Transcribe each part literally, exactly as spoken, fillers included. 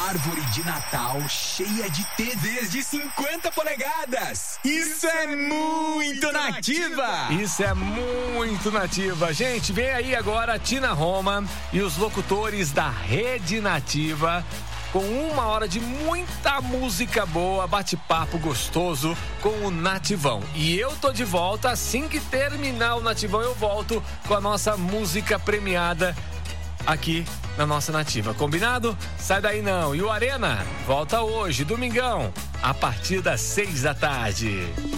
árvore de Natal cheia de T Vs de cinquenta polegadas. Isso é muito Nativa! Isso é muito Nativa. Gente, vem aí agora a Tina Roma e os locutores da Rede Nativa com uma hora de muita música boa, bate-papo gostoso com o Nativão. E eu tô de volta, assim que terminar o Nativão eu volto com a nossa música premiada aqui na nossa Nativa. Combinado? Sai daí não. E o Arena volta hoje, domingão, a partir das seis da tarde.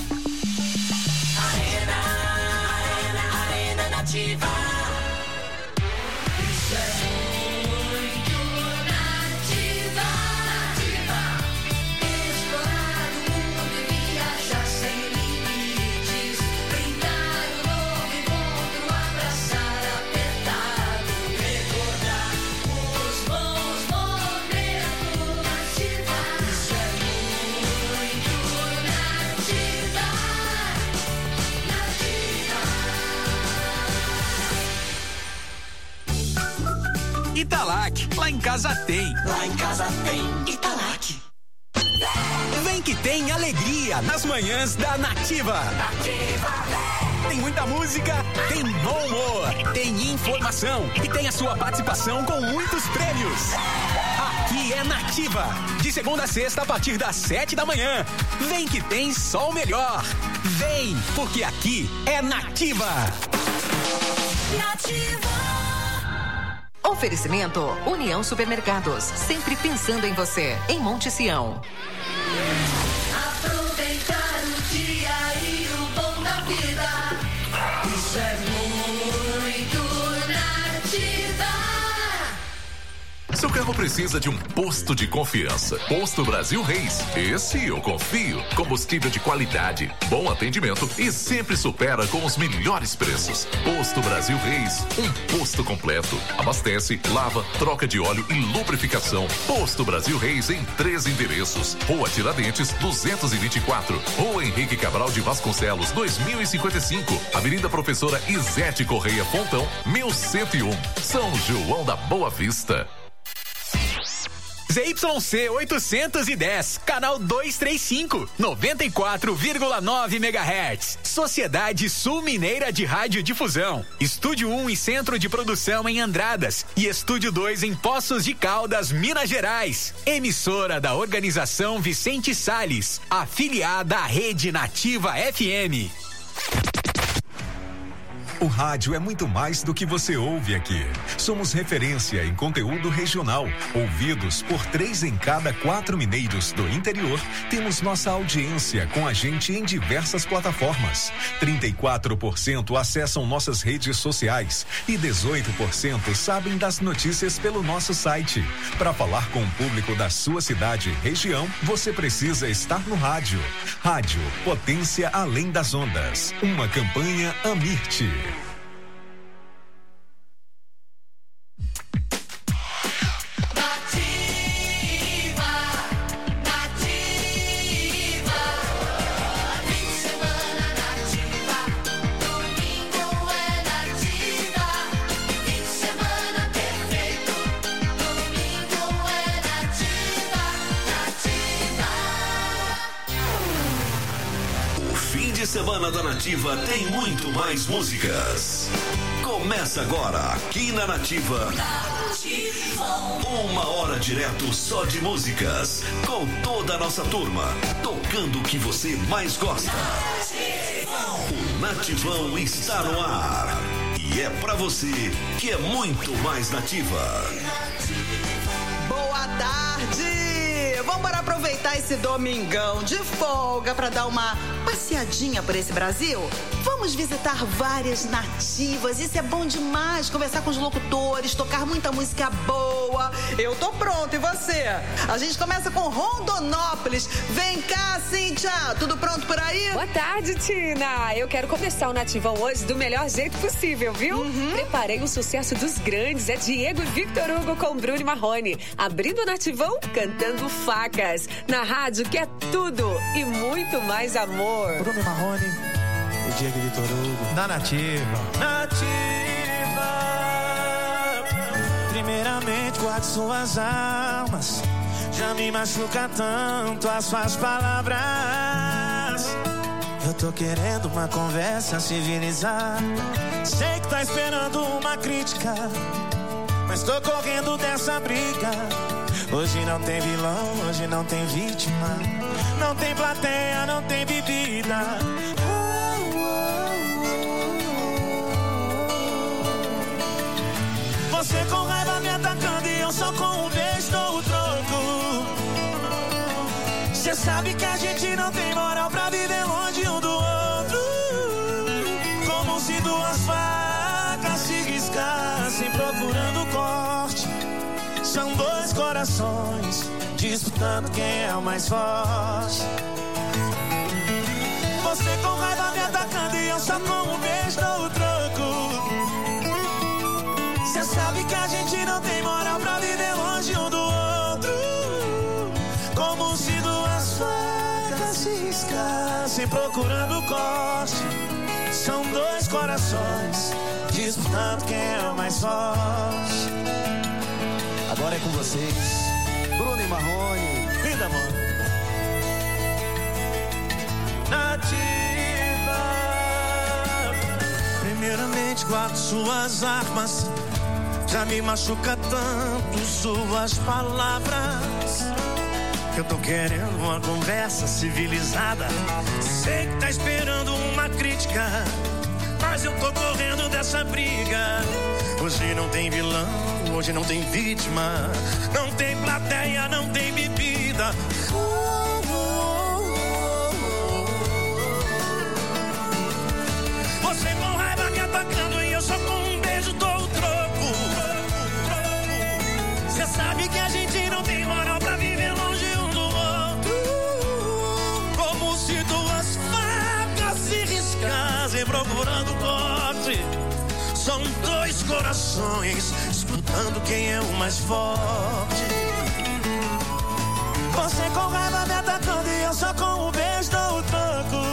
Arena, Arena, Arena Nativa. Isso é Italac, lá em casa tem. Lá em casa tem Italac. Vem que tem alegria nas manhãs da Nativa. Nativa. Tem muita música, tem bom humor, tem informação e tem a sua participação com muitos prêmios. Aqui é Nativa, de segunda a sexta a partir das sete da manhã. Vem que tem só o melhor. Vem, porque aqui é Nativa. Nativa. Oferecimento União Supermercados, sempre pensando em você, em Monte Sião. Aproveitar o dia e o bom da vida, isso é muito Nativa. Seu carro precisa de um posto de confiança. Posto Brasil Reis. Esse eu confio. Combustível de qualidade, bom atendimento e sempre supera com os melhores preços. Posto Brasil Reis. Um posto completo. Abastece, lava, troca de óleo e lubrificação. Posto Brasil Reis em três endereços. Rua Tiradentes, duzentos e vinte e quatro. Rua Henrique Cabral de Vasconcelos, dois mil e cinquenta e cinco. Avenida Professora Izete Correia Pontão, mil cento e um. São João da Boa Vista. Z Y C oitocentos e dez, canal duzentos e trinta e cinco, noventa e quatro vírgula nove megahertz. Sociedade Sul Mineira de Radiodifusão. Estúdio um e Centro de Produção em Andradas. E Estúdio dois em Poços de Caldas, Minas Gerais. Emissora da Organização Vicente Salles. Afiliada à Rede Nativa F M. O rádio é muito mais do que você ouve aqui. Somos referência em conteúdo regional. Ouvidos por três em cada quatro mineiros do interior, temos nossa audiência com a gente em diversas plataformas. trinta e quatro por cento acessam nossas redes sociais e dezoito por cento sabem das notícias pelo nosso site. Para falar com o público da sua cidade e região, você precisa estar no rádio. Rádio Potência Além das Ondas. Uma campanha Amirte. Semana da Nativa tem muito mais músicas. Começa agora aqui na Nativa. Uma hora direto só de músicas, com toda a nossa turma, tocando o que você mais gosta. O Nativão está no ar. E é pra você que é muito mais Nativa. Boa tarde! Vamos aproveitar esse domingão de folga para dar uma passeadinha por esse Brasil? Vamos visitar várias nativas, isso é bom demais, conversar com os locutores, tocar muita música boa. Eu tô pronto, e você? A gente começa com Rondonópolis. Vem cá, Cíntia, tudo pronto por aí? Boa tarde, Tina. Eu quero começar o Nativão hoje do melhor jeito possível, viu? Uhum. Preparei um sucesso dos grandes, é Diego e Victor Hugo com Bruno e Marrone. Abrindo o Nativão, cantando Facas. Na rádio que é tudo e muito mais amor. Bruno e Marrone e Diego e Victor Hugo. Na Nativa. Nativa. Primeiramente guarde suas armas. Já me machuca tanto as suas palavras. Eu tô querendo uma conversa civilizada. Sei que tá esperando uma crítica, mas tô correndo dessa briga. Hoje não tem vilão, hoje não tem vítima. Não tem plateia, não tem bebida. Você com raiva me atacando e eu só com um beijo dou o troco. Cê sabe que a gente não tem moral pra viver longe um do outro. Como se duas facas se riscassem procurando corte. São dois corações disputando quem é o mais forte. Você com raiva me atacando e eu só com um beijo dou o troco. Cê sabe que a gente não tem moral pra viver longe um do outro. Como se duas facas se riscassem procurando corte. São dois corações disputando quem é o mais forte. Agora é com vocês, Bruno e Marrone. Vida, amor. Nativa. Primeiramente guardo suas armas. Já me machuca tanto suas palavras. Eu tô querendo uma conversa civilizada. Sei que tá esperando uma crítica, mas eu tô correndo dessa briga. Hoje não tem vilão, hoje não tem vítima. Não tem plateia, não tem bebida. Você com raiva me atacando e eu só com um beijo dou o troco. Cê sabe que a gente não tem moral pra viver longe um do outro. Como se duas facas se riscassem procurando corte. São dois corações disputando quem é o mais forte. Você com raiva me atacando e eu só com um beijo dou o troco.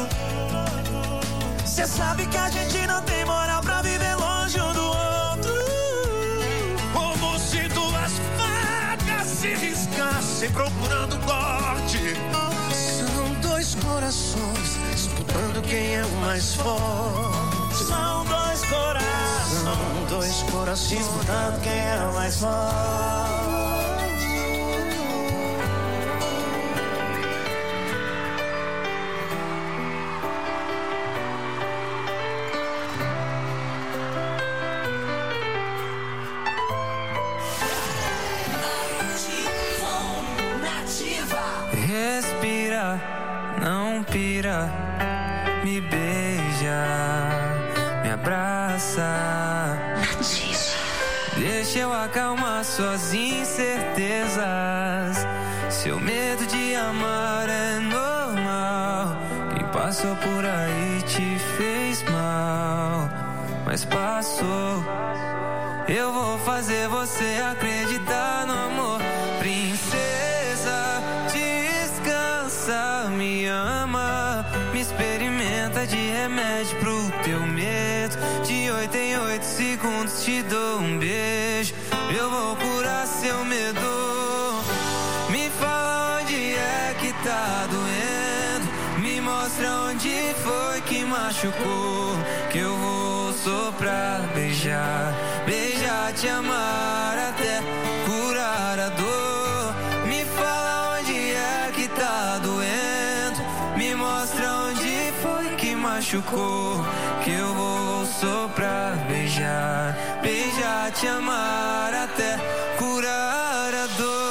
Cê sabe que a gente não tem moral pra viver longe um do outro. Como se duas facas se riscassem procurando corte. São dois corações disputando quem é o mais forte. São dois corações, são dois corações disputando quem é o mais forte. Respira, não pira, me beija, me abraça. Deixa eu acalmar suas incertezas. Seu medo de amar é normal. Quem passou por aí te fez mal, mas passou. Eu vou fazer você acreditar no amor. Princesa, descansa, me ama, me experimenta de remédio pro teu medo. De oito em oito segundos te dou um beijo. Eu vou curar seu medo. Me fala onde é que tá doendo. Me mostra onde foi que machucou. Que eu vou soprar, beijar, beijar, te amar até curar a dor. Me fala onde é que tá doendo. Me mostra onde foi que machucou. Que eu vou soprar, beijar, beijar, te amar até curar a dor.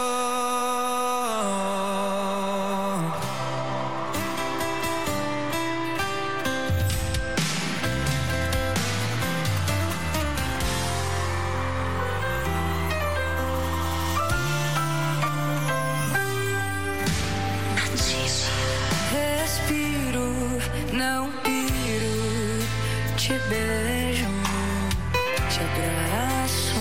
Respiro, não piro, te beijo, te abraço.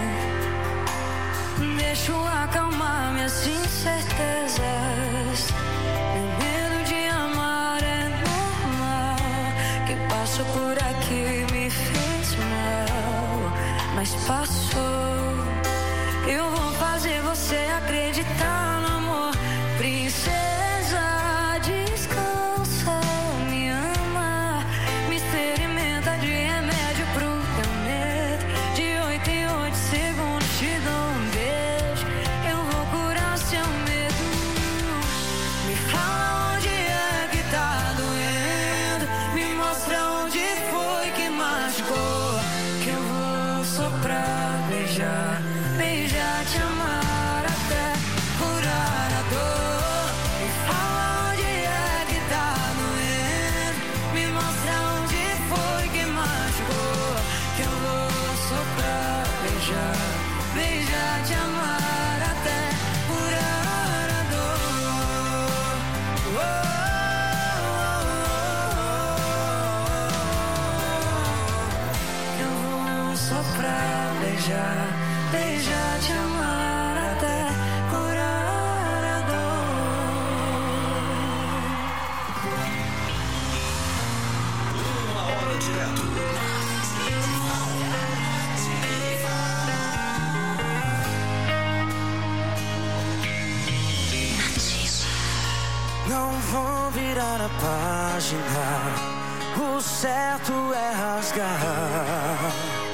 Deixo acalmar minhas incertezas. Meu medo de amar é normal. Quem passou por aqui me fez mal, mas passou. Eu vou fazer você acreditar. Não vou virar a página, o certo é rasgar.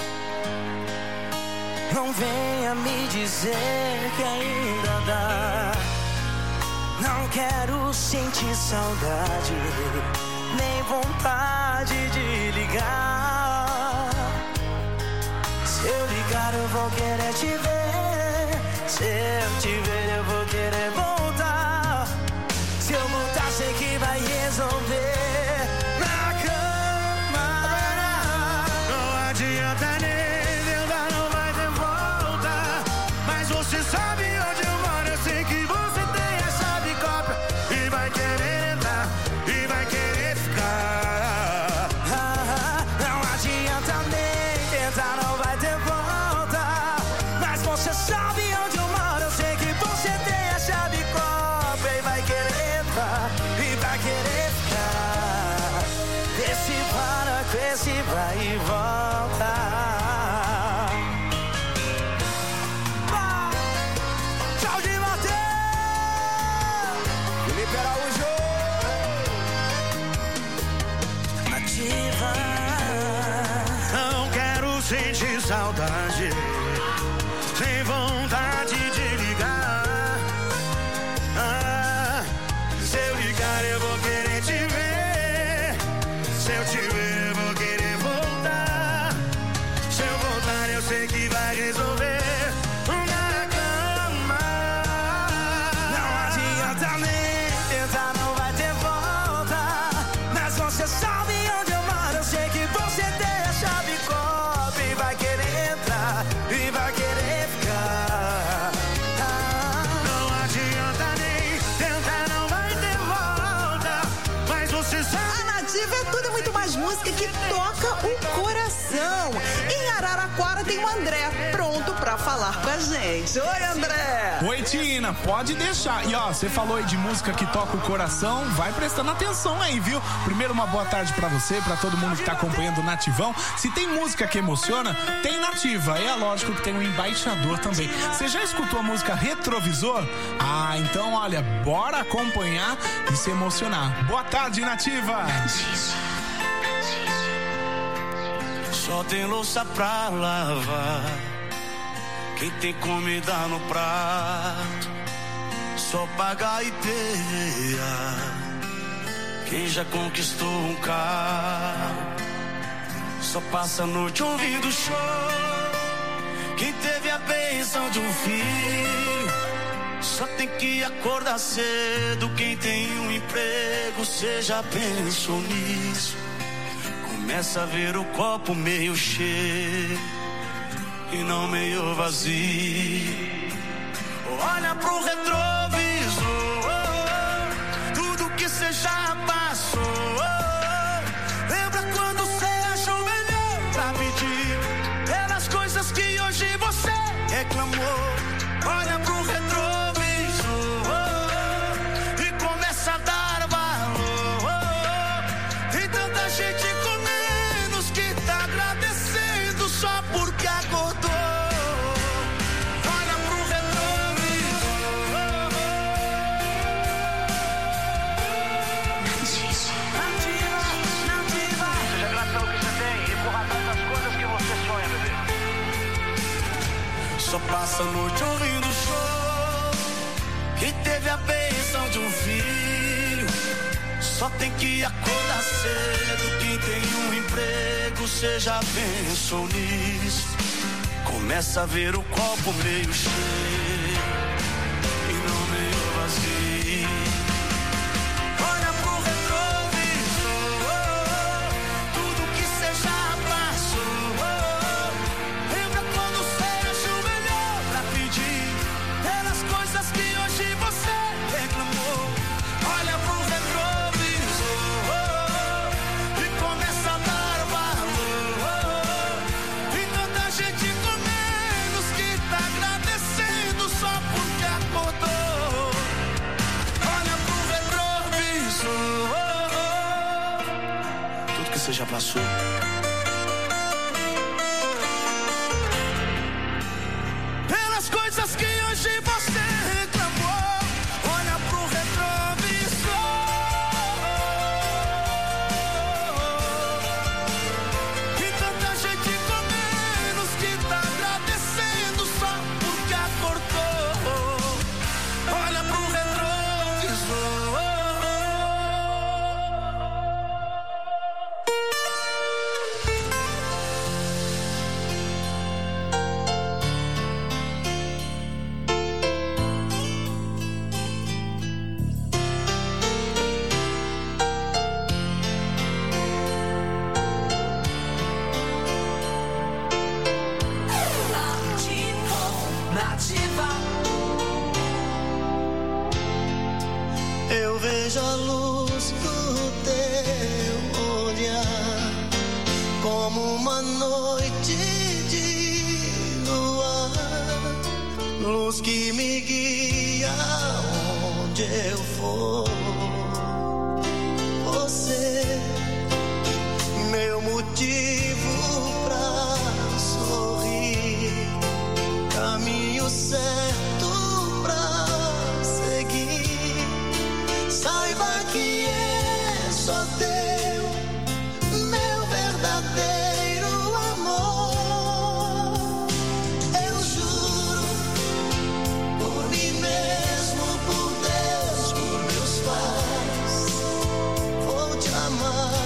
Não venha me dizer que ainda dá. Não quero sentir saudade, nem vontade de ligar. Se eu ligar eu vou querer te ver. Se eu te ver eu vou querer voltar. Se eu voltar sei que vai resolver na cama. Não adianta nem tentar, não vai ter volta. Mas você sabe onde eu moro, eu sei que você tem a chave cópia. E vai querer entrar, e vai querer ficar. Não adianta nem tentar, não vai ter volta. Mas você sabe onde eu moro, eu sei que você tem a chave cópia. E vai querer entrar, e vai querer ficar. Vê se para com esse vai e volta. Tchau de Mateus, Felipe Araújo, Nativa. Não quero sentir saudade, sem vontade de ligar. Ah, se eu ligar eu vou querer te ver. Se eu te ver eu vou querer voltar. Se eu voltar eu sei que vai resolver na cama. Não adianta nem tentar, não vai ter volta. Mas você sabe onde eu moro, eu sei que você tem a chave cópia. E vai querer entrar, e vai querer ficar. Ah, não adianta nem tentar, não vai ter volta. Mas você sabe. A Nativa é tudo, é muito mais música que toca o coração. Em Araraquara tem o André, pronto pra falar com a gente. Oi, André! Oi, Tina, pode deixar. E ó, você falou aí de música que toca o coração, vai prestando atenção aí, viu? Primeiro, uma boa tarde pra você, pra todo mundo que tá acompanhando o Nativão. Se tem música que emociona, tem Nativa. E é lógico que tem um embaixador também. Você já escutou a música Retrovisor? Ah, então olha, bora acompanhar e se emocionar. Boa tarde, Nativa! Só tem louça pra lavar, quem tem comida no prato, só paga e peia quem já conquistou um carro. Só passa a noite ouvindo show, quem teve a bênção de um filho. Só tem que acordar cedo, quem tem um emprego, cê já pensou nisso. Começa a ver o copo meio cheio e não meio vazio. Olha pro retrovisor, tudo que cê já passou. Lembra quando cê achou melhor pra pedir pelas coisas que hoje você reclamou. Olha pro retrovisor e começa a dar valor. Tem tanta gente com menos que tá agradecendo só porque acordou. Olha pro retrovisor. Nativa, nativa. Seja grato pelo que você tem e corra atrás das coisas que você sonha, bebê. Só passa a noite ouvindo show, quem teve a bênção de um filho. Só tem que acordar cedo, quem tem um emprego, cê já pensou nisso. Começa a ver o copo meio cheio e não meio vazio. Olha pro retrovisor, tudo que cê já passou. Lembra quando cê achou melhor pra pedir pelas coisas que hoje você reclamou. Olha pro retrovisor e começa a dar valor. Tem tanta gente com menos que tá agradecendo só porque acordou. Olha pro retrovisor, tudo que você já passou. Pelas coisas que hoje você reclamou. Olha pro retrovisor. vejo a luz do teu olhar como uma noite de luar, luz que me guia onde eu for. Você, meu motivo pra sorrir, caminho certo pra seguir. Saiba que é só teu, meu verdadeiro amor. Eu juro por mim mesmo, por Deus, por meus pais, vou te amar.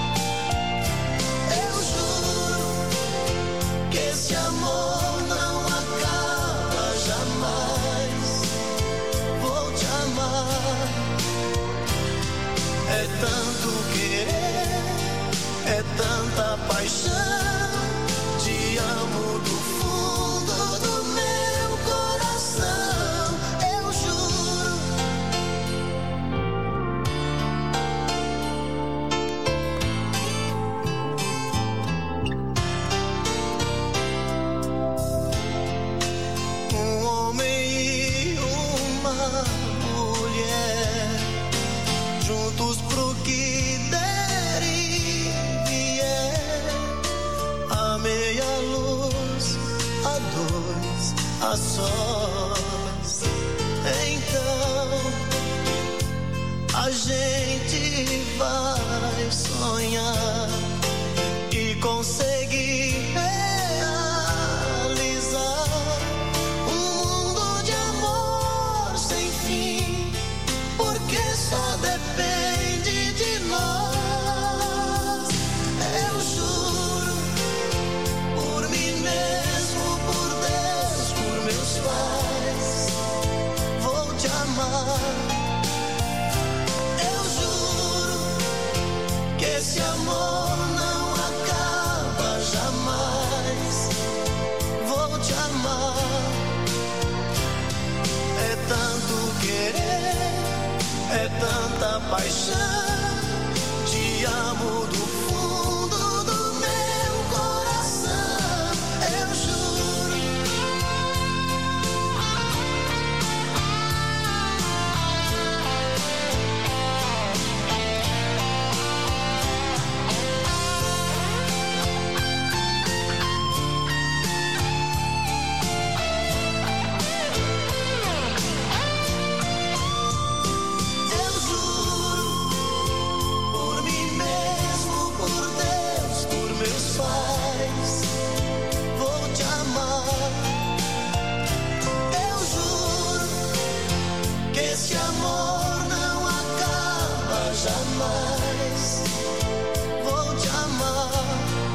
Eu juro que esse amor não acaba jamais. Vou te amar. É tanto querer, é tanta paixão. Te amo do fundo do meu coração. Eu juro. Um homem e uma mulher, juntos pro que der e vier, a meia luz, a dois, a sós. Então a gente vai sonhar e conseguir realizar um mundo de amor sem fim, porque só depende de nós. Eu juro por mim mesmo, por Deus, por meus pais, vou te amar. Eu juro que esse amor não acaba jamais. Vou te amar. É tanto querer, é tanta paixão. Te amo do fundo do meu coração. Eu juro. Eu juro por mim mesmo, por Deus, por meus pais, vou te amar. Eu juro que esse amor não acaba jamais. Vou te amar.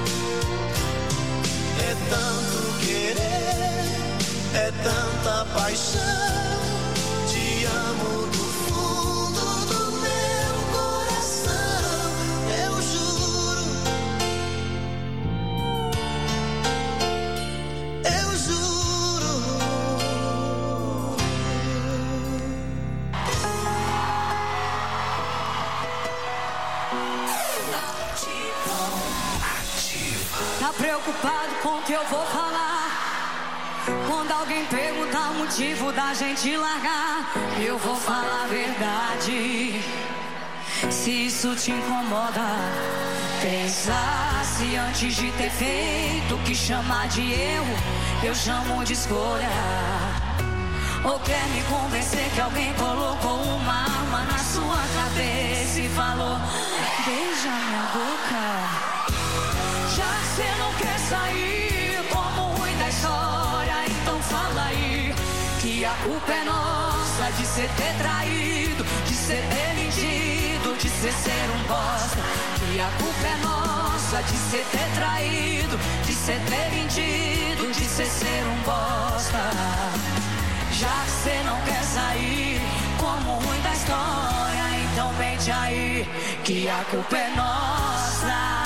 É tanto querer, é tanta paixão. Te amo do fundo do meu coração. Eu juro. Eu juro. Tá preocupado com o que eu vou falar? Quando alguém perguntar o motivo da gente largar, eu vou falar a verdade. Se isso te incomoda, pensa se antes de ter feito o que chamar de erro, eu chamo de escolha. Ou quer me convencer que alguém colocou uma arma na sua cabeça e falou: beija minha boca. Já que você não quer sair como ruim da história, então fala aí que a culpa é nossa de ser ter traído, de ser ter mentido, de ser ser um bosta. Que a culpa é nossa de ser ter traído, de ser ter mentido, de ser ser um bosta. Já que você não quer sair como ruim da história, então mente aí que a culpa é nossa.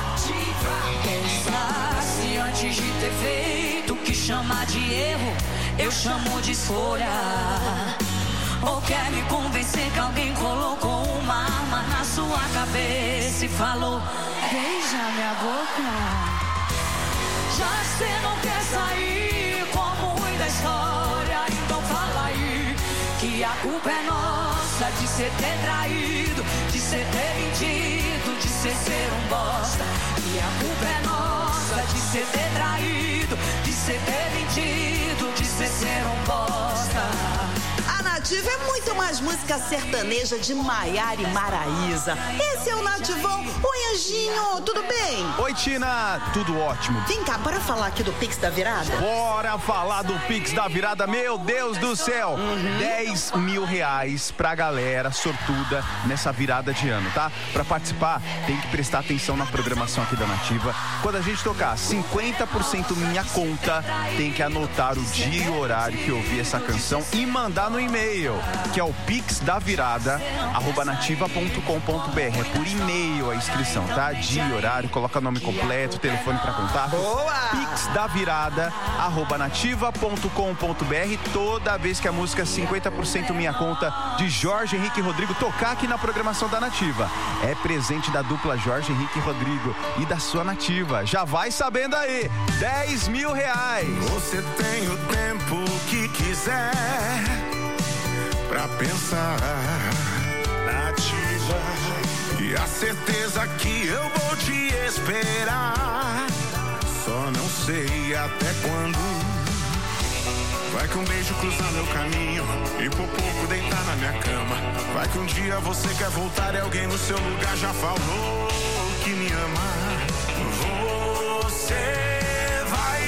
Pensasse antes de ter feito o que chamar de erro, eu chamo de escolha. Ou quer me convencer que alguém colocou uma arma na sua cabeça e falou: beija minha boca. Já que você não quer sair como ruim da história, então fala aí que a culpa é nossa de cê ter traído, de cê ter mentido, de cê ser um bosta. E a culpa é nossa de cê ter traído, de cê ter mentido, de cê ser um bosta. A Nativa é muito mais música sertaneja de Maiara e Maraísa. Esse é o Nativão. Oi, Anjinho, tudo bem? Oi, Tina, tudo ótimo. Vem cá, bora falar aqui do Pix da Virada? Bora falar do Pix da Virada, meu Deus do céu. Uhum. dez mil reais pra galera sortuda nessa virada de ano, tá? Pra participar, tem que prestar atenção na programação aqui da Nativa. Quando a gente tocar cinquenta por cento minha conta, tem que anotar o dia e o horário que eu ouvi essa canção e mandar no e-mail, que é o pixdavirada arroba nativa ponto com ponto br. É por e-mail a inscrição, tá? Dia, horário, coloca nome completo, telefone pra contato. Boa! pixdavirada arroba nativa ponto com ponto br. Toda vez que a música cinquenta por cento minha conta de Jorge Henrique e Rodrigo tocar aqui na programação da Nativa, é presente da dupla Jorge Henrique e Rodrigo e da sua Nativa. Já vai sabendo aí, dez mil reais. Você tem o tempo que quiser pra pensar, Nativa, e a certeza que eu vou te esperar. Só não sei até quando. Vai que um beijo cruza meu caminho e por pouco deitar na minha cama. Vai que um dia você quer voltar e alguém no seu lugar já falou que me ama. Você vai,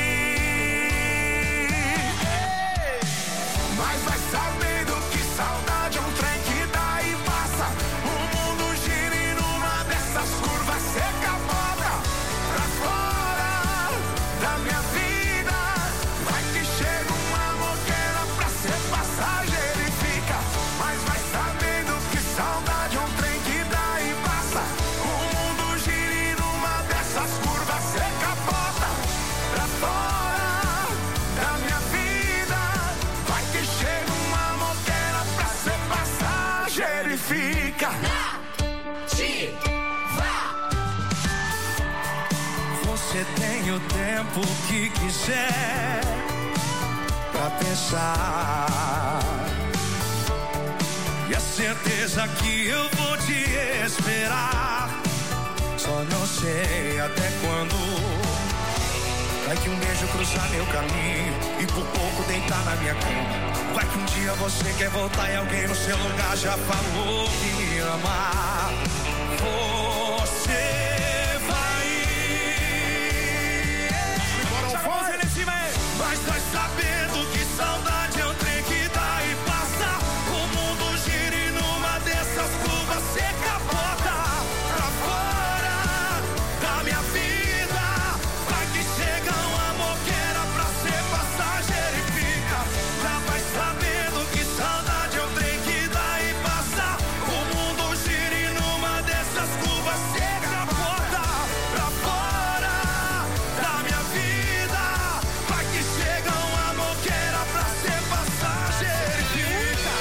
mas vai sabendo que saudade é um trem que dá e passa. O mundo gira e numa dessas curvas cê capota pra fora da minha vida. Vai que chega uma moqueira pra ser passageiro e fica. Mas vai sabendo que saudade é um trem que dá e passa. O mundo gira e numa dessas curvas cê capota pra fora da minha vida. Vai que chega uma moqueira pra ser passageiro e fica. Você tem o tempo que quiser pra pensar, e a certeza que eu vou te esperar. Só não sei até quando. Vai que um beijo cruzar meu caminho e por pouco deitar na minha cama. Vai que um dia você quer voltar e alguém no seu lugar já falou que me ama. Você vai. Bora, Alfonso, nesse meio. Mas vai sabendo que saudade é um trem que dá e passa. O mundo gira e numa dessas curvas cê capota pra fora da minha vida. Vai que chega uma moqueira pra ser passageiro e fica. Já vai sabendo que saudade é um trem que dá e passa. O mundo gira e numa dessas curvas cê capota pra fora da minha vida. Vai que chega uma moqueira pra ser passageiro e fica.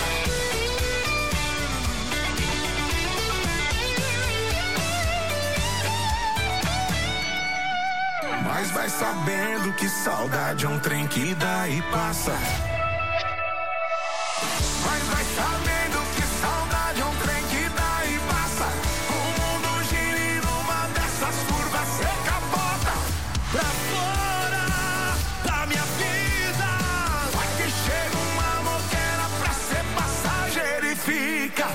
Mas vai sabendo que saudade é um trem que dá e passa. Mas vai sabendo que saudade é um trem que dá e passa. O mundo gira e numa dessas curvas cê capota pra fora da minha vida. Vai que chega uma moqueira pra ser passageiro e fica.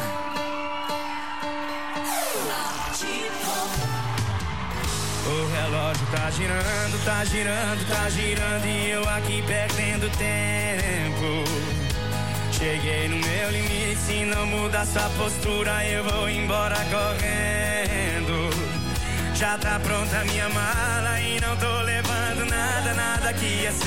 O relógio tá girando, tá girando, tá girando e eu aqui perdendo tempo. Cheguei no meu limite, se não mudar essa postura eu vou embora correndo. Já tá pronta minha mala e não tô levando nada, nada que é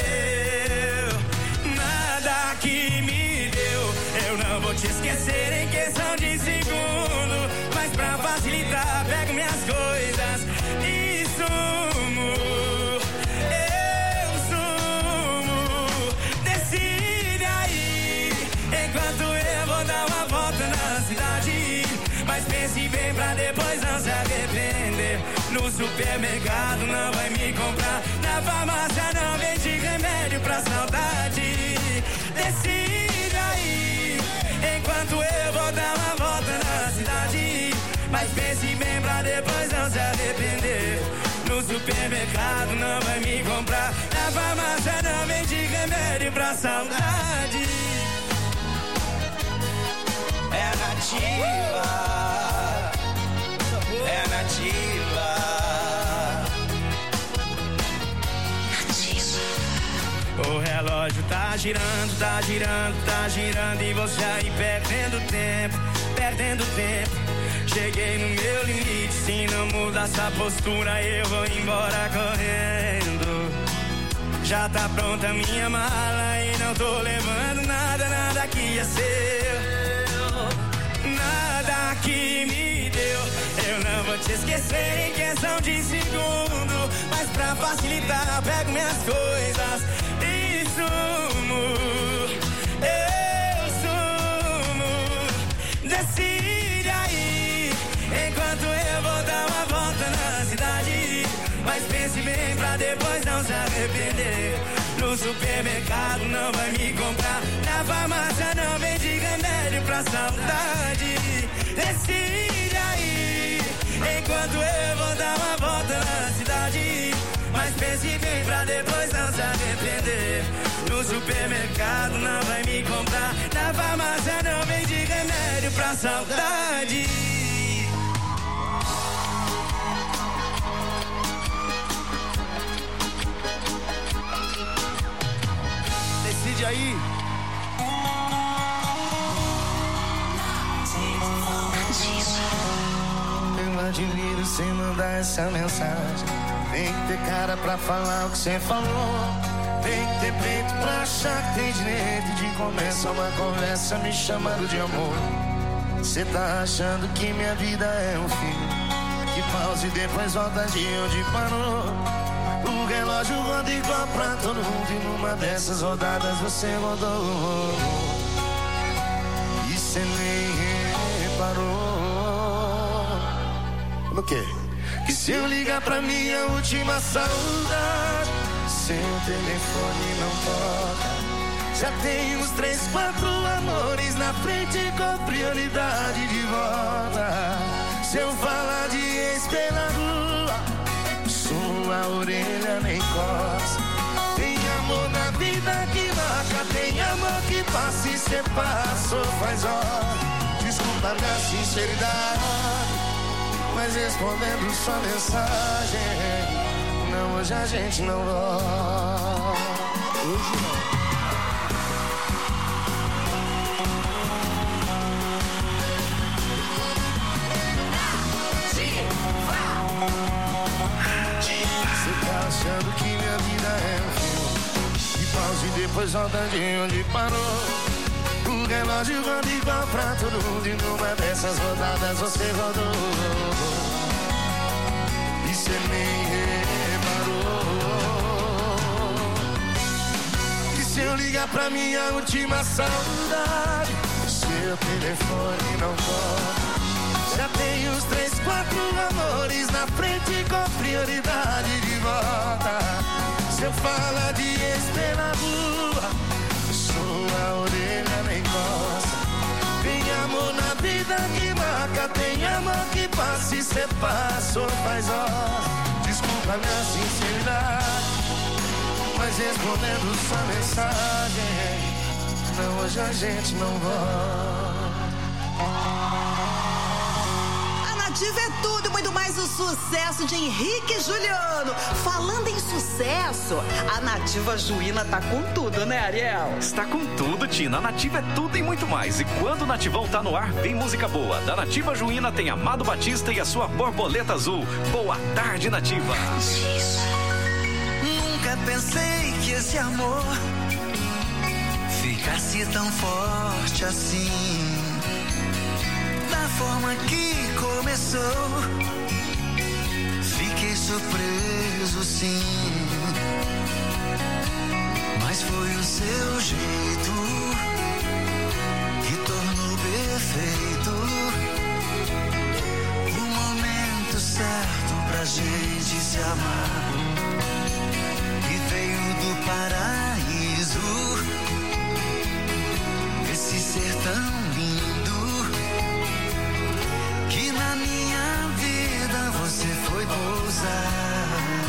seu. Nada que me deu, eu não vou te esquecer em questão de segundo. Mas pra facilitar, pego minhas coisas e sumo. Eu sumo pense bem pra depois não se arrepender. No supermercado não vai me comprar, na farmácia não vende remédio pra saudade. Decide aí, enquanto eu vou dar uma volta na cidade. Mas pense bem pra depois não se arrepender. No supermercado não vai me comprar, na farmácia não vende remédio pra saudade. É nativa, é nativa. O relógio tá girando, tá girando, tá girando e você aí perdendo tempo, perdendo tempo. Cheguei no meu limite, se não mudar essa postura eu vou embora correndo. Já tá pronta minha mala e não tô levando nada, nada que ia ser, nada que me deu. Eu não vou te esquecer em questão de segundo, mas pra facilitar pego minhas coisas e sumo, eu sumo. Decide aí, enquanto eu vou dar uma volta na cidade. Mas pense bem pra depois não se arrepender. No supermercado não vai me comprar, na farmácia não vende remédio pra saudade. Decide aí, enquanto eu vou dar uma volta na cidade. Mas pense bem pra depois não se arrepender. No supermercado não vai me comprar, na farmácia não vende remédio pra saudade. Decide aí. Eu admiro sem mandar essa mensagem. Tem que ter cara pra falar o que você falou. Tem que ter peito pra achar que tem direito de começar uma conversa me chamando de amor. Cê tá achando que minha vida é um filme que pausa e depois volta de onde parou. O relógio roda igual pra todo mundo e numa dessas rodadas você rodou. E cê nem reparou. No quê? Que se eu ligar pra minha última saudade, seu telefone não toca. Já tem uns três, quatro amores na frente com prioridade de volta. Se eu falar de ex pela rua, sua orelha nem coça. Tem amor na vida que marca, tem amor que passa e cê passou faz hora. Desculpa minha sinceridade, mas respondendo sua mensagem, não, hoje a gente não volta. Hoje não. Você tá achando que minha vida é um filme que pausa e depois volta de onde parou. O relógio roda igual pra todo mundo e numa dessas rodadas você rodou. E cê nem reparou. Que se eu ligar pra minha última saudade, seu telefone não toca. Já tem uns três, quatro amores na frente com prioridade de volta. Se eu falar de ex pela rua, sua orelha nem coça. Tem amor na vida que marca, tem amor que passa e cê passou faz horas. Desculpa minha sinceridade, mas respondendo sua mensagem, não, hoje a gente não volta. Nativa é tudo e muito mais o sucesso de Henrique e Juliano. Falando em sucesso, a Nativa Juína tá com tudo, né, Ariel? Está com tudo, Tina. A Nativa é tudo e muito mais. E quando o Nativão tá no ar, vem música boa. Da Nativa Juína tem Amado Batista e a sua borboleta azul. Boa tarde, Nativa. Nunca pensei que esse amor ficasse tão forte assim. Da forma que começou, fiquei surpreso sim. Mas foi o seu jeito que tornou perfeito. se amar. E veio do paraíso, esse ser tão lindo, que na minha vida você foi pousar.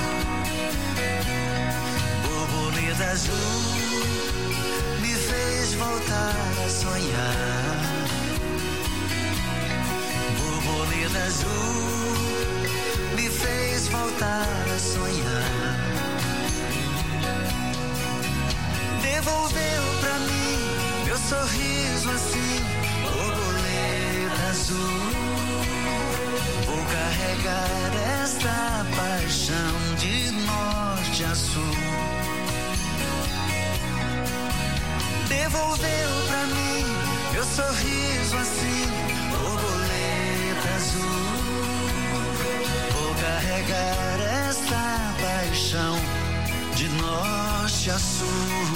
Borboleta azul me fez voltar a sonhar. Borboleta azul me fez voltar a sonhar. Devolveu pra mim meu sorriso assim, borboleta azul. Vou carregar esta paixão de norte a sul. Devolveu pra mim meu sorriso assim, borboleta azul. Vou carregar esta paixão de norte a sul.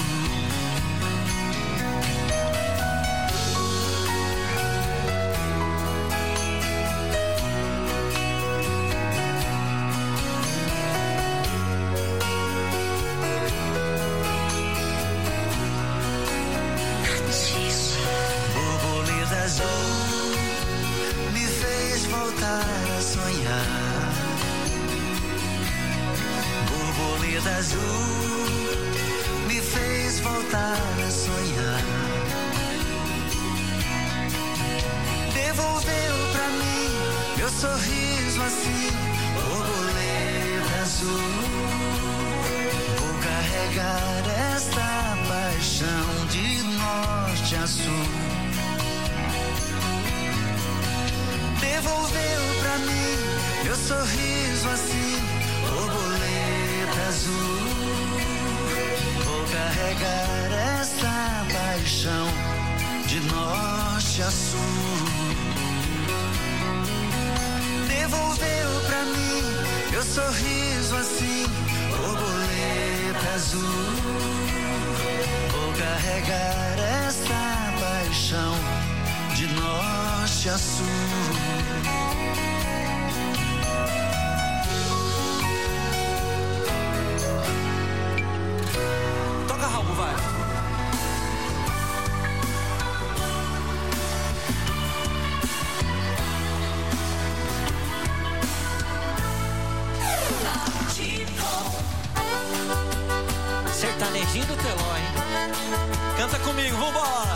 Azul me fez voltar a sonhar. Devolveu pra mim meu sorriso assim, borboleta azul. Vou carregar esta paixão de norte a sul. Devolveu pra mim meu sorriso assim, borboleta azul. Vou carregar esta paixão de norte a sul. Devolveu pra mim meu sorriso assim, borboleta azul. Vou carregar esta paixão de norte a sul. Vai. Sertanejinho do Teló, hein? Canta comigo, vambora!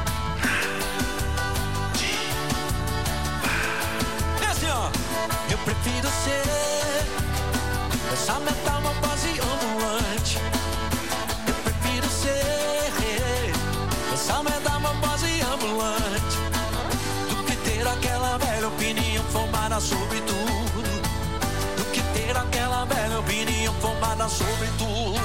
É assim, ó. Eu prefiro ser essa metamorfose ambulante. Essa metamorfose ambulante, do que ter aquela velha opinião formada sobre tudo, do que ter aquela velha opinião formada sobre tudo.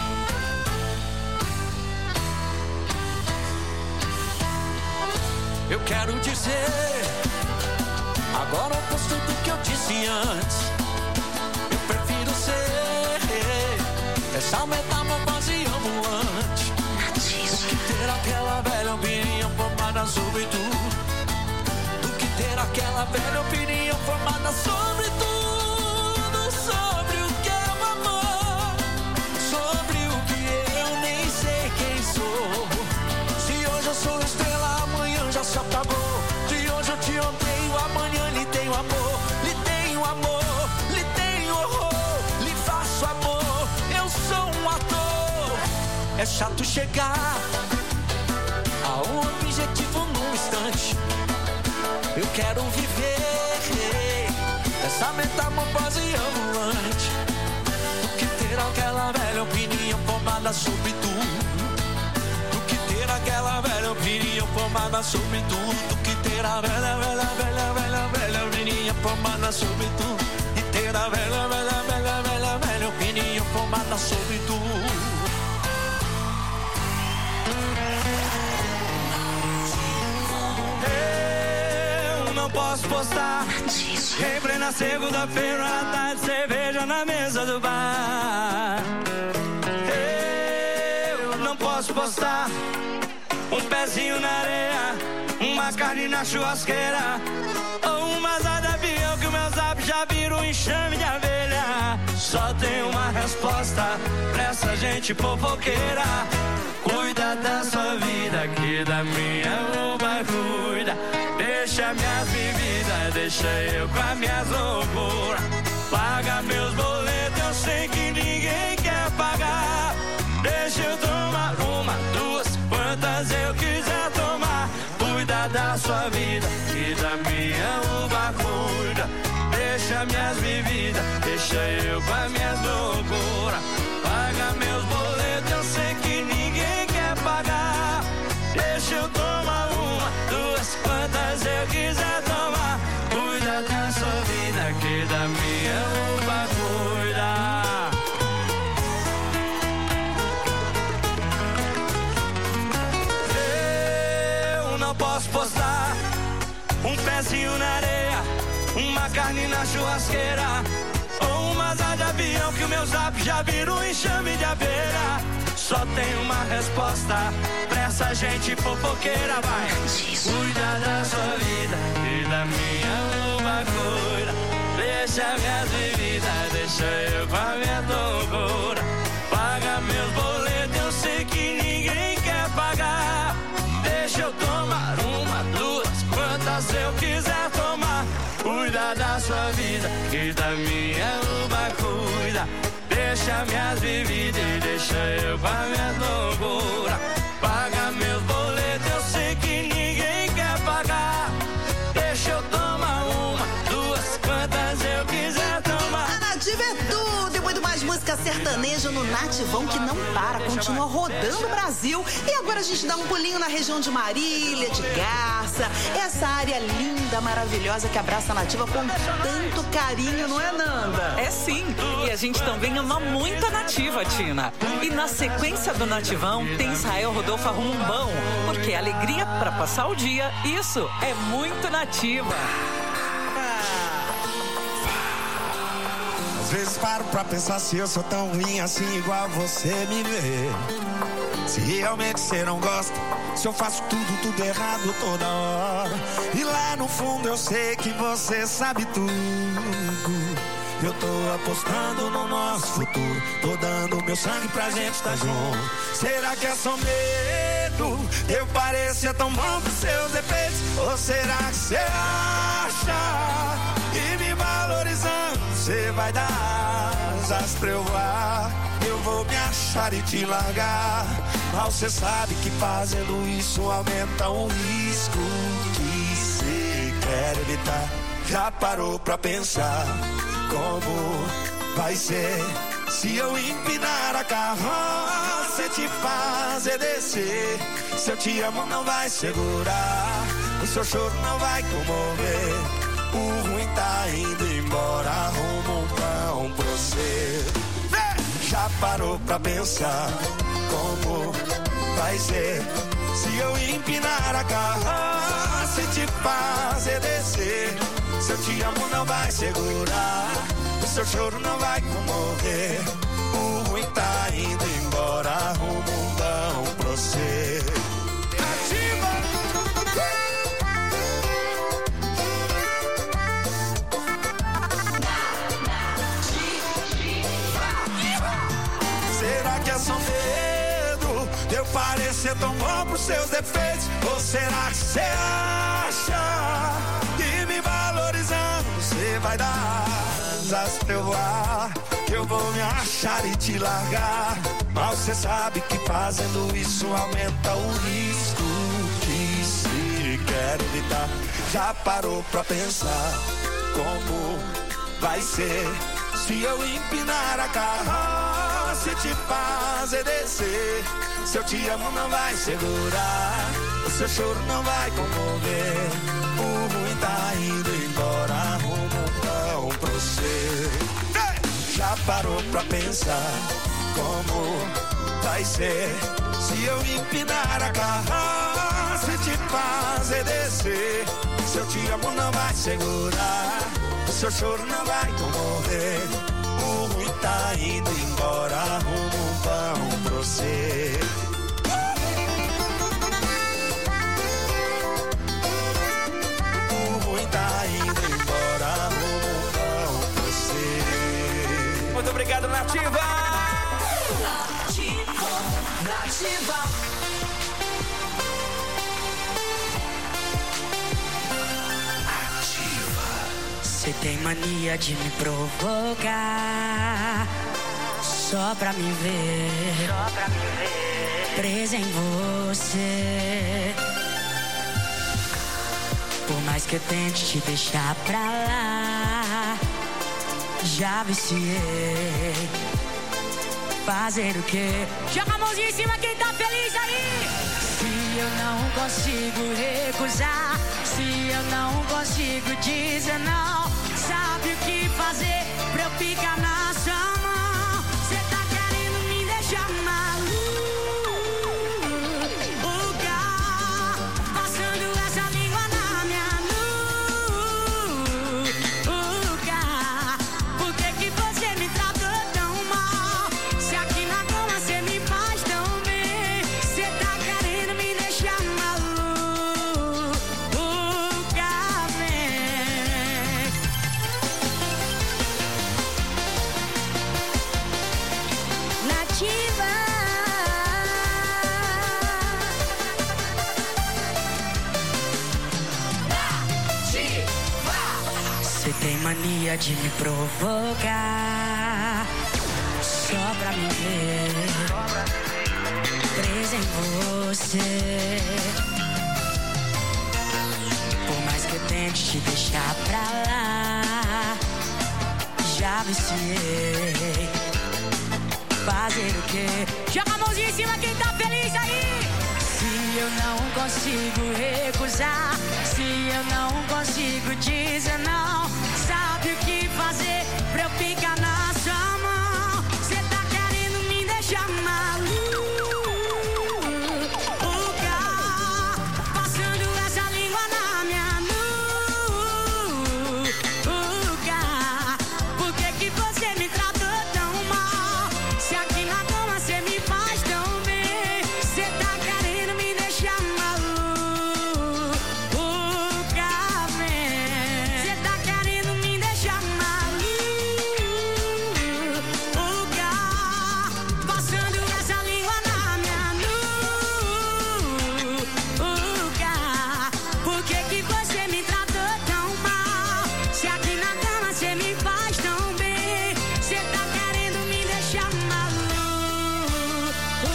Eu quero dizer agora o oposto do que eu disse antes. Eu prefiro ser essa metamorfose ambulante, do que ter aquela velha opinião formada sobre tudo, do que ter aquela velha opinião formada sobre tudo, sobre o que é o amor, sobre o que eu nem sei quem sou. Se hoje eu sou estrela, amanhã já se apagou. Se hoje eu te odeio, amanhã lhe tenho amor, lhe tenho amor, lhe tenho horror, lhe faço amor. Eu sou um ator. É chato chegar a um objetivo num instante. Eu quero viver essa metamorfose ambulante, do que ter aquela velha opinião formada sobre tudo, do que ter aquela velha opinião formada sobre tudo, do que ter a velha, velha, velha, velha, velha opinião formada sobre tudo, e ter a velha, velha, velha, velha, velha opinião formada sobre tudo. Não posso postar em plena segunda-feira à tarde, cerveja na mesa do bar. Eu não posso postar um pezinho na areia, uma carne na churrasqueira, ou uma asa de avião que meus zap já vira um enxame de abelha. Só tem uma resposta pra essa gente fofoqueira. Cuida da sua vida, que da minha roupa cuida. Deixa minhas bebidas, deixa eu com as minhas loucuras. Paga meus boletos, eu sei que ninguém quer pagar. Deixa eu tomar uma, duas, quantas eu quiser tomar. Cuida da sua vida e da minha uva cuida. Deixa minhas bebidas, deixa eu com as minhas loucuras. Paga meus boletos, eu sei que ninguém quer pagar. Deixa eu tomar uma, duas, quantas eu quiser tomar. Cuida da sua vida, que da minha uva cuida. Eu não posso postar um pezinho na areia, uma carne na churrasqueira, ou uma asa de avião que o meu zap já vira um enxame de abelha. Só tem uma resposta pra essa gente fofoqueira, vai. Cuida da sua vida e da minha uva cuida. Deixa minhas bebidas, deixa eu com a minha loucura. Paga meus boletos, eu sei que ninguém quer pagar. Deixa eu tomar uma, duas, quantas eu quiser tomar. Cuida da sua vida e da minha uva cuida. Deixa minhas bebidas e deixa eu com a minha loucura. Paga meus boletos, eu sei que ninguém quer pagar. Deixa eu tomar uma, duas, quantas eu quiser tomar. A Nativa é tudo e muito mais música sertaneja no Nativão que não para, continua rodando o Brasil. E agora a gente dá um pulinho na região de Marília, de Garça, essa área linda, maravilhosa que abraça a Nativa com tanto carinho, não é, Nanda? É sim, e a gente também ama muito a Nativa, Tina. E na sequência do Nativão tem Israel Rodolfo Arrumumbão, porque alegria pra passar o dia, isso é muito Nativa. Às vezes paro pra pensar se eu sou tão ruim assim igual você me vê. Se realmente você não gosta, se eu faço tudo, tudo errado toda hora. E lá no fundo eu sei que você sabe tudo. Eu tô apostando no nosso futuro, tô dando meu sangue pra gente tá junto. Será que é só medo? Eu parecia tão bom pros seus defeitos. Ou será que você acha que me valorizando você vai dar asas pra eu voar? Eu vou me achar e te largar. Mal cê sabe que fazendo isso aumenta o risco que cê quer evitar. Já parou pra pensar como vai ser se eu empinar a carroça e te fazer descer? Se eu te amo não vai segurar, o seu choro não vai comover. O ruim tá indo embora, arruma um pão pra você. Já parou pra pensar como vai ser se eu empinar a carroça e te fazer descer? Se eu te amo não vai segurar, o seu choro não vai comover. O ruim tá indo embora, arruma um pão pra você. Será que é só medo de eu parecer tão bom pros seus defeitos? Ou será que você acha que me valorizando você vai dar asas pra eu voar? Que eu vou me achar e te largar. Mal cê sabe que fazendo isso aumenta o risco que se quer evitar. Já parou pra pensar como vai ser se eu empinar a carroça e te fazer descer? Se eu te amo não vai segurar, o seu choro não vai comover. O ruim tá indo embora, arruma um pão pra você. Já parou pra pensar como vai ser se eu empinar a carroça e te fazer descer? Se eu te amo não vai segurar, o seu choro não vai comover. O ruim tá indo embora, arruma um pão pra você. O ruim tá indo embora, arruma um Nativa. Nativa. Você tem mania de me provocar só pra me ver, só pra me ver presa em você. Por mais que eu tente te deixar pra lá, já viciei. Fazer o quê? Joga a mãozinha em cima quem tá feliz aí. Se eu não consigo recusar, se eu não consigo dizer não, sabe o que fazer pra eu ficar na sua mão? Cê tá querendo me deixar maluca, passando essa língua na minha nuca. Por que que você me tratou tão mal? Se aqui na cama cê me faz tão bem. Cê tá querendo me deixar maluca, vem. Nativa. Você tem mania de me provocar só pra me ver presa em você. Por mais que eu tente te deixar pra lá, já viciei. Fazer o quê? Joga a mãozinha em cima quem tá feliz aí. Se eu não consigo recusar, se eu não consigo dizer não, sabe o que fazer pra eu ficar na sua mão? Cê tá querendo me deixar maluca, passando essa língua na minha nuca. Por que que você me tratou tão mal? Se aqui na cama cê me faz tão bem. Cê tá querendo me deixar maluca, vem. Cê tá querendo me deixar maluca, passando essa língua na minha nuca. Por que que você me tratou tão mal? Se aqui na cama cê me faz tão bem. Cê tá querendo me deixar maluca,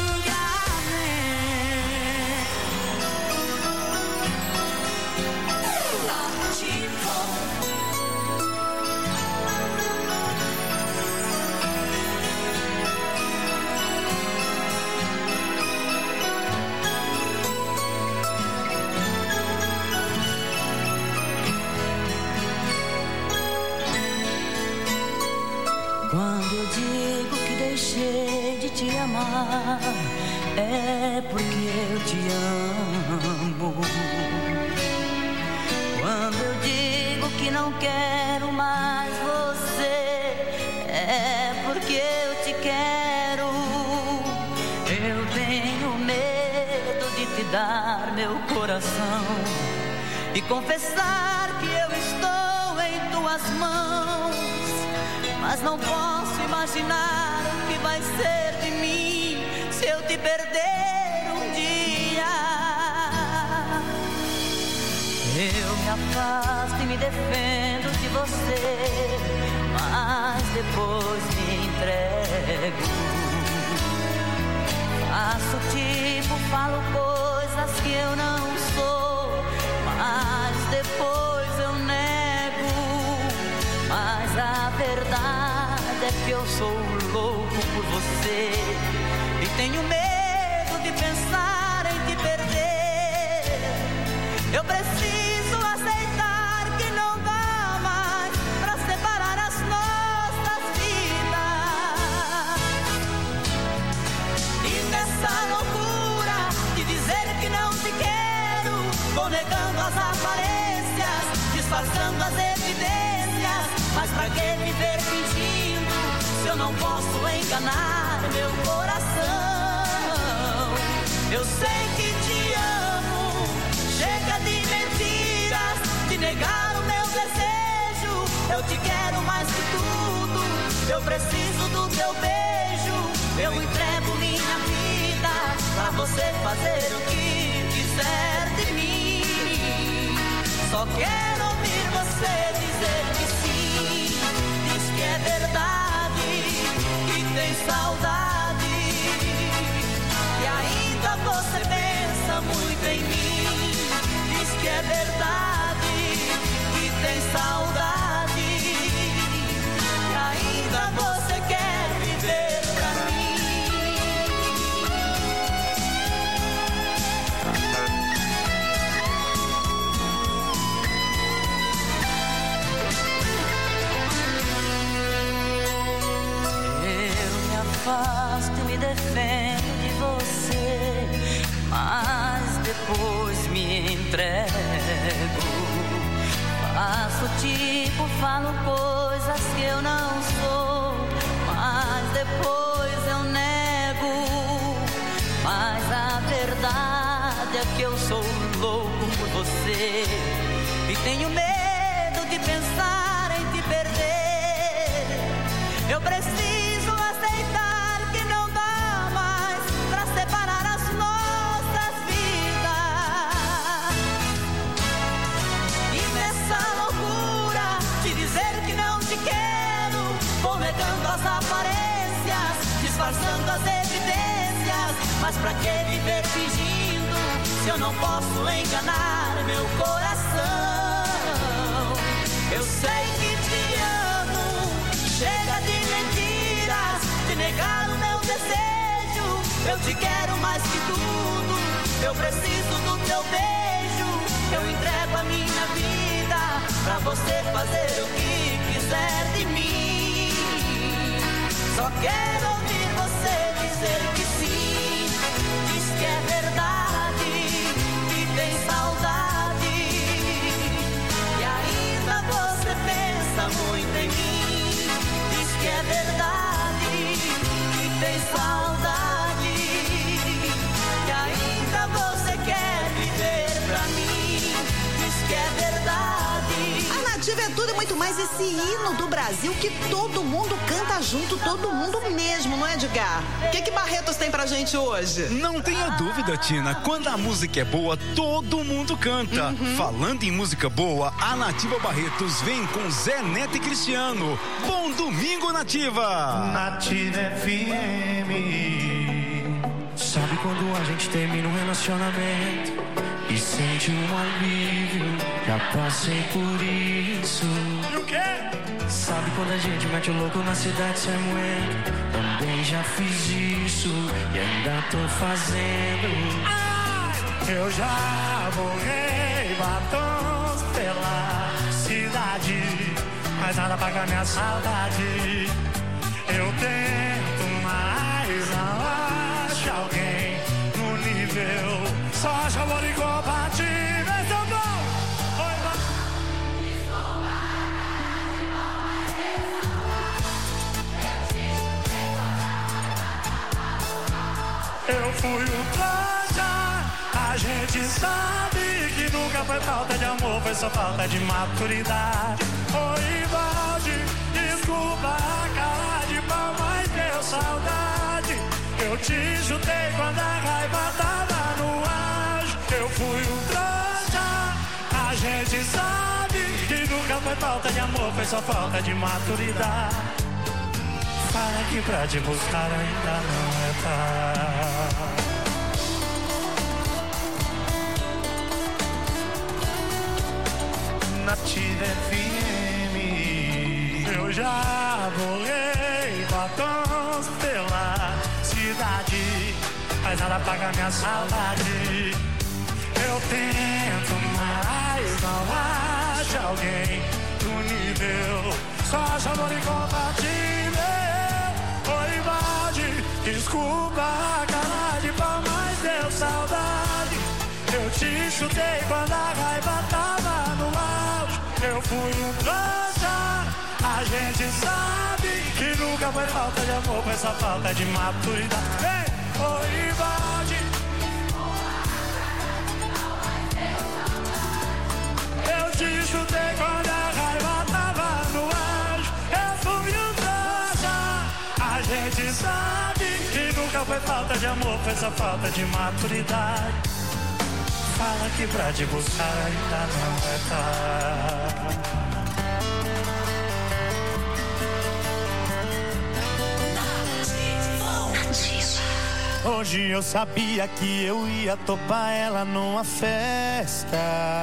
Quando eu digo que deixei de te amar, é porque eu te amo. Quando eu digo que não quero mais você, é porque eu te quero. Eu tenho medo de te dar meu coração e confessar que eu estou em tuas mãos. Mas não posso imaginar o que vai ser de mim se eu te perder um dia. Eu me afasto e me defendo de você, mas depois me entrego. Faço tipo, falo coisas que eu não sou, mas depois eu nego. Mas a verdade é que eu sou louco por você e tenho medo de pensar em te perder. Eu preciso aceitar que não dá mais pra separar as nossas vidas. E nessa loucura de dizer que não te quero, vou negando as aparências, disfarçando as evidências. Mas pra que viver fingindo se eu não posso enganar meu coração? Eu sei que te amo, chega de mentiras, de negar o meu desejo. Eu te quero mais que tudo, eu preciso do teu beijo. Eu entrego minha vida pra você fazer o que quiser de mim. Só quero ouvir você dizer que sim. Diz que é verdade, que tem saudade, e ainda você pensa muito em mim. Diz que é verdade, que tem saudade, e ainda você quer viver pra mim. Eu me afasto e me defendo de você, mas depois me entrego. Faço tipo, falo coisas que eu não sou, mas depois eu nego. Mas a verdade é que eu sou louco por você e tenho medo de pensar em te perder. Eu preciso aceitar que não dá mais pra separar as nossas vidas. E nessa loucura de dizer que não te quero, vou negando as aparências, disfarçando as evidências. Mas pra que viver fingindo se eu não posso enganar meu coração? Eu sei que te amo, chega de mentiras, de negar o meu desejo. Eu te quero mais que tudo, eu preciso do teu beijo. Eu entrego a minha vida pra você fazer o que quiser de mim. Só quero ouvir você dizer que sim. Diz que é verdade, que tem saudade, e ainda você pensa muito em mim. Diz que é verdade, que tem saudade, e ainda você quer viver pra mim. Diz que é verdade. A Nativa é tudo e muito mais, esse hino do Brasil que todo mundo canta junto, todo mundo mesmo, não é, Edgar? O que que Barretos tem pra gente hoje? Não tenha dúvida, Tina. Quando a música é boa, todo mundo canta. Uhum. Falando em música boa, a Nativa Barretos vem com Zé Neto e Cristiano. Bom domingo, Nativa! Nativa F M. Sabe quando a gente termina um relacionamento e sente um alívio? Já passei por isso. E o quê? Sabe quando a gente mete o louco na cidade sem moeda? Também já fiz isso e ainda tô fazendo. Ah! Eu já borrei batons pela cidade, mas nada apaga minha saudade. Eu tento, mas não acho alguém no nível. Só acho amor incompatível. Esse é o bom. Oi, eu fui um trouxa, a gente sabe que nunca foi falta de amor, foi só falta de maturidade. Oi, Valde, desculpa a cara de pau, mas deu saudade. Eu te chutei quando a raiva tava no auge. Eu fui um trouxa, a gente sabe que nunca foi falta de amor, foi só falta de maturidade. Fala que pra te buscar ainda não é tarde. Nativa F M. Eu já borrei batons pela cidade, mas nada apaga minha saudade. Eu tento, mas não acho alguém no nível. Só acho amor incompatível. Oi, Valde, desculpa a cara de pau, mas deu saudade. Eu te chutei quando a raiva tava no auge. Eu fui um trouxa, a gente sabe que nunca foi falta de amor, foi só falta de maturidade. Ei, oi, Valde. Eu te chutei quando a raiva tava no auge. Eu fui um trouxa, a gente Nunca foi falta de amor, foi só falta de maturidade. Fala que pra te buscar ainda não é tarde. Hoje eu sabia que eu ia topar ela numa festa.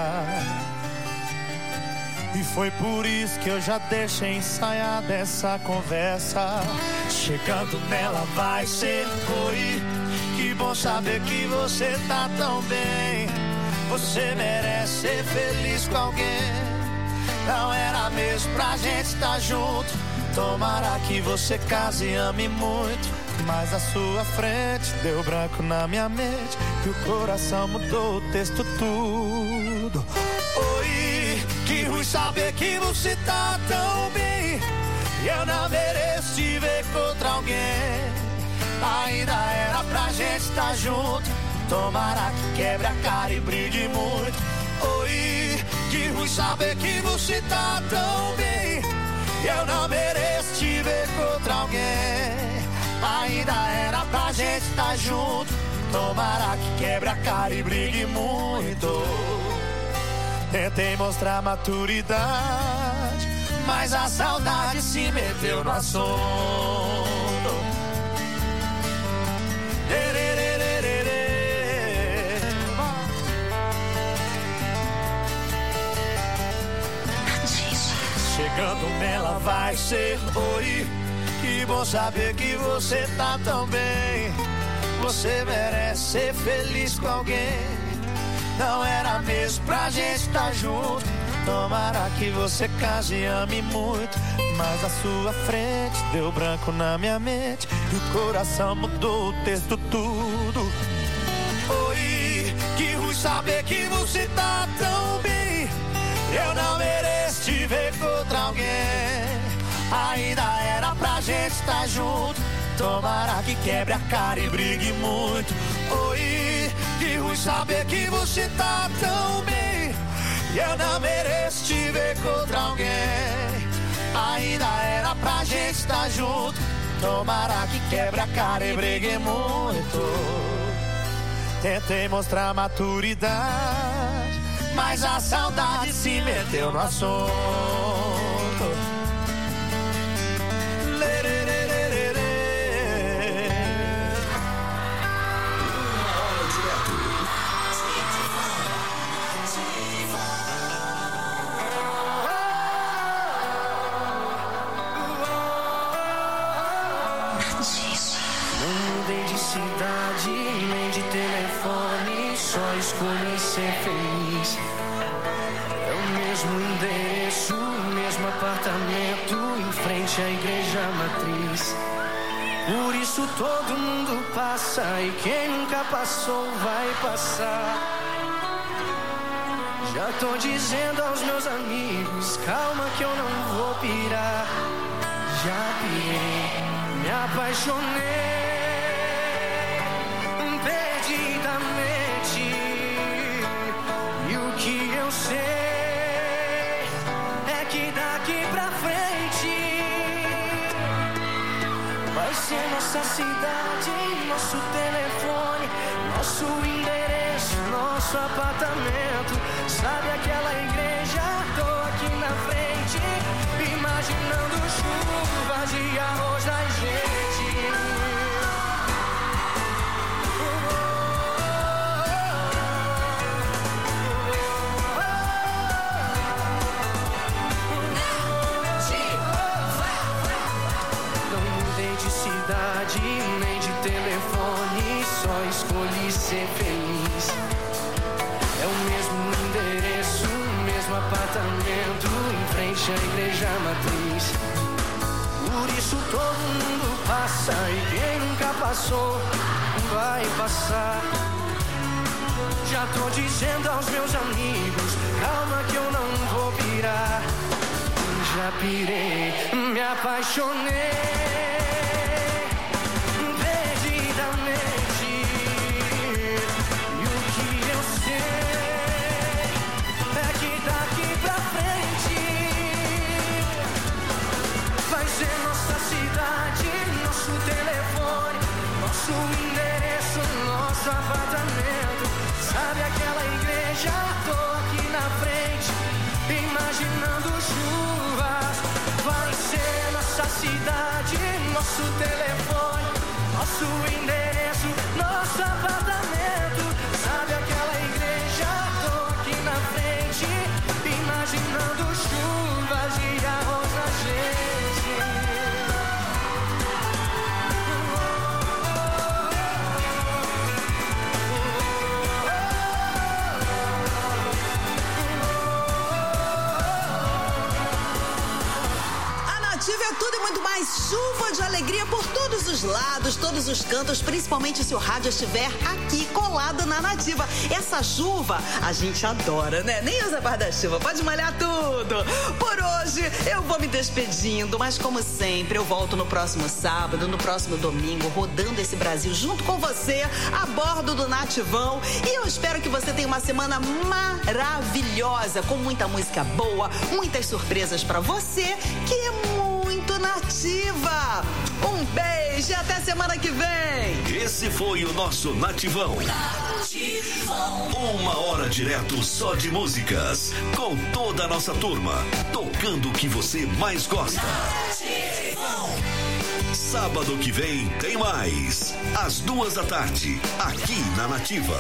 E foi por isso que eu já deixei ensaiada essa conversa. Chegando nela vai ser oi. Que bom saber que você tá tão bem. Você merece ser feliz com alguém. Não era mesmo pra gente estar junto. Tomara que você case e ame muito. Mas a sua frente deu branco na minha mente. E o coração mudou o texto tudo. Oi, que ruim saber que você tá tão bem. E eu não mereço te ver contra alguém. Ainda era pra gente estar junto. Tomara que quebre a cara e brigue muito. Oi, que ruim saber que você tá tão bem. E eu não mereço te ver contra alguém. Ainda era pra gente estar junto. Tomara que quebre a cara e brigue muito. Tentei mostrar maturidade, mas a saudade se meteu no assunto. Chegando nela vai ser oi. Que bom saber que você tá tão bem. Você merece ser feliz com alguém. Não era mesmo pra gente estar junto. Tomara que você case e ame muito. Mas a sua frente deu branco na minha mente. E o coração mudou o texto tudo. Oi, que ruim saber que você tá tão bem. Eu não mereço te ver contra alguém. Ainda era pra gente estar junto. Tomara que quebre a cara e brigue muito. Oi, que ruim saber que você tá tão bem. E eu não mereço te ver contra alguém. Ainda era pra gente estar junto. Tomara que quebre a cara e brigue muito. Tentei mostrar maturidade, mas a saudade se meteu no assunto. Escolhi ser feliz. É o mesmo endereço, o mesmo apartamento em frente à igreja matriz. Por isso todo mundo passa e quem nunca passou vai passar. Já tô dizendo aos meus amigos, calma que eu não vou pirar. Já pirei, me apaixonei perdidamente. Que eu sei é que daqui pra frente vai ser nossa cidade, nosso telefone, nosso endereço, nosso apartamento. Sabe aquela igreja? Tô aqui na frente, imaginando chuva de arroz da gente. Nem de telefone, só escolhi ser feliz. É o mesmo endereço, o mesmo apartamento em frente à igreja matriz. Por isso todo mundo passa e quem nunca passou vai passar. Já tô dizendo aos meus amigos, calma que eu não vou pirar. Já pirei, me apaixonei nossa cidade, nosso telefone, nosso igreja, tô aqui na frente, imaginando chuvas. Vai ser nossa cidade, nosso telefone, nosso endereço, nosso apartamento. Sabe aquela igreja, tô aqui na frente, imaginando chuvas e arroz na gente. É tudo e muito mais. Chuva de alegria por todos os lados, todos os cantos, principalmente se o rádio estiver aqui colado na Nativa. Essa chuva a gente adora, né? Nem usa guarda-chuva, pode molhar tudo. Por hoje eu vou me despedindo, mas como sempre eu volto no próximo sábado, no próximo domingo, rodando esse Brasil junto com você a bordo do Nativão. E eu espero que você tenha uma semana maravilhosa, com muita música boa, muitas surpresas pra você, que é muito nativa. Um beijo e até semana que vem. Esse foi o nosso Nativão. Nativão. Uma hora direto só de músicas, com toda a nossa turma, tocando o que você mais gosta. Nativão. Sábado que vem tem mais. Às duas da tarde, aqui na Nativa.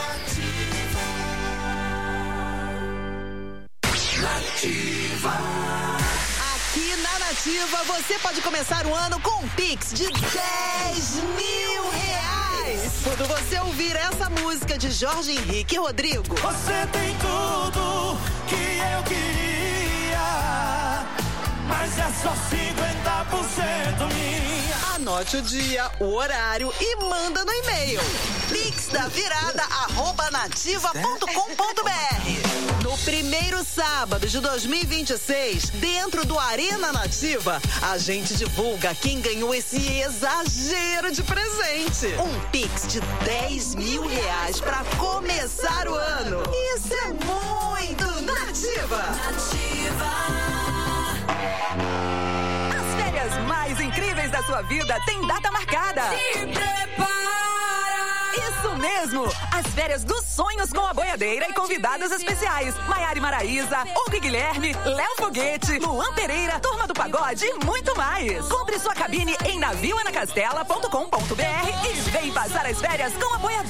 Nativa. Aqui na Nativa, você pode começar o ano com um Pix de dez mil reais. Quando você ouvir essa música de Jorge Henrique e Rodrigo. Você tem tudo que eu queria, mas é só cinquenta por cento minha. Anote o dia, o horário e manda no e-mail. pix da virada arroba nativa ponto com ponto br. No primeiro sábado de dois mil e vinte e seis, dentro do Arena Nativa, a gente divulga quem ganhou esse exagero de presente. Um Pix de dez mil reais pra começar o ano. Isso é muito Nativa. Nativa. As férias mais incríveis da sua vida têm data marcada. Se prepara! Isso mesmo! As férias dos sonhos com a boiadeira e convidados especiais. Maiara e Maraísa, Hugo e Guilherme, Léo Foguete, Luan Pereira, Turma do Pagode e muito mais. Compre sua cabine em navio ana castela ponto com ponto br e vem passar as férias com a boiadeira.